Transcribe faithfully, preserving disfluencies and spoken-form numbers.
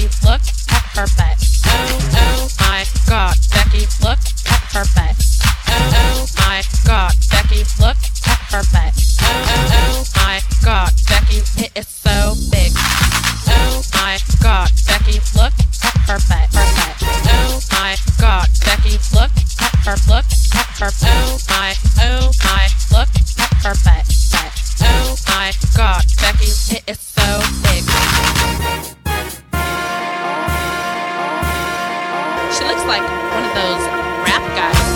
look at her butt. Oh, oh my God, Becky, look at her butt. Oh, oh my God, Becky, look at her butt. Oh, oh my God, Becky, it is so big. Oh my God, Becky, look at her butt. Her butt. Oh my God, Becky, look at her, look at her. Oh my, oh my, look at her butt. Butt. Oh my God, Becky, it is so big. She looks like one of those rap guys.